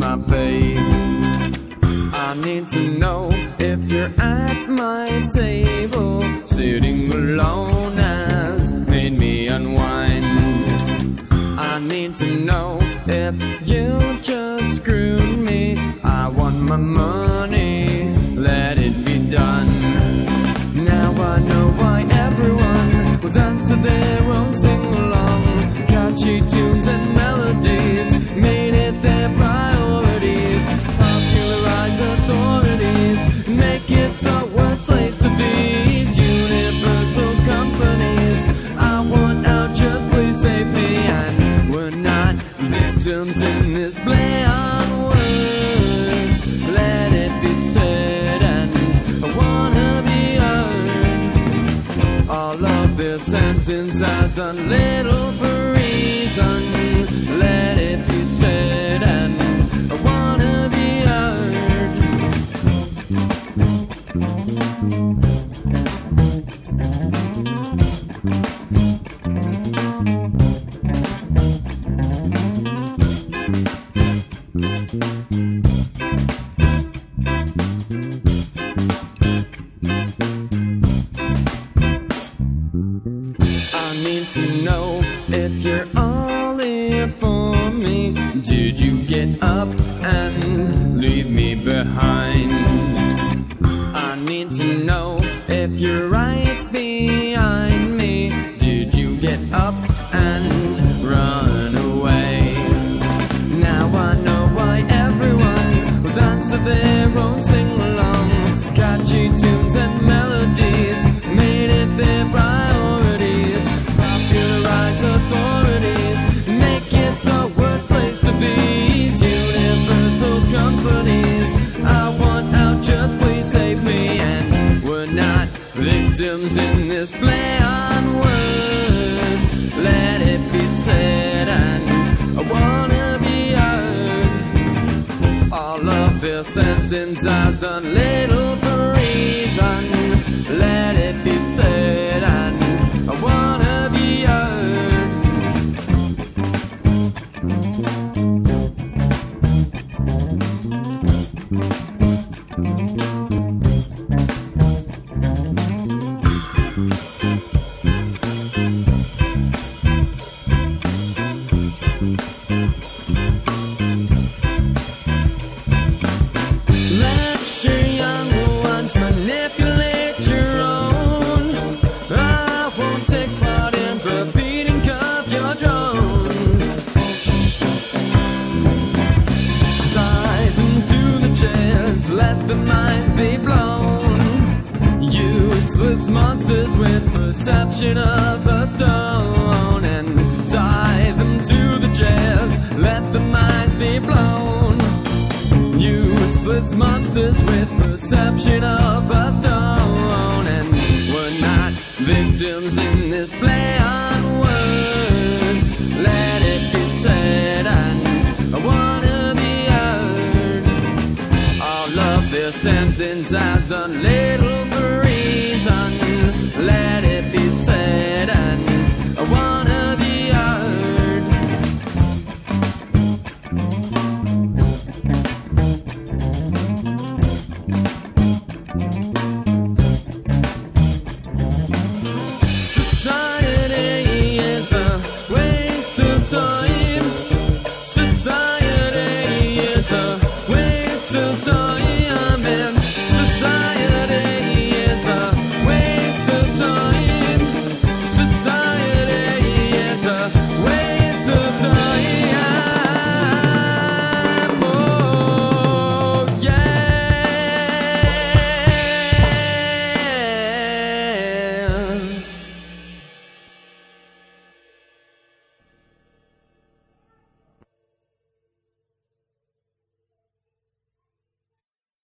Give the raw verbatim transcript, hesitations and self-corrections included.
my faith. I need to know if you're at my table, sitting alone has made me unwind. I need to know if you just screwed me. I want my money, let it be done. Now I know why everyone will dance to their own sing-along. Catchy tunes and melodies made it their priorities to popularize authorities, make it so worth place to be. Universal companies, I want out, just please save me. And we're not victims in this play on words. Let it be said, and I wanna be heard. All of this sentence has done little for reason. Let it be said, and I wanna be heard. I need to know if you're all here for me. Did you get up and leave me behind? I need to know if you're right behind me. Did you get up and run away? Now I know why everyone will dance to their own sing-along. Catchy tunes and melodies made it their priorities to popularize authorities, make it so worth place to be. Universal companies, I want out, just please save me. And we're not victims in this play on words. Let it be said, and I wanna be heard. All of this sentence has done little for reason. Let it be said, and I wanna be heard. Lecture young ones, manipulate your own. I won't take part in repeating cuff your drones. Tie them to the chairs, let the minds be blown. Useless monsters with perception of a stone. And tie them to the chairs, let the minds be blown. Useless monsters with perception of a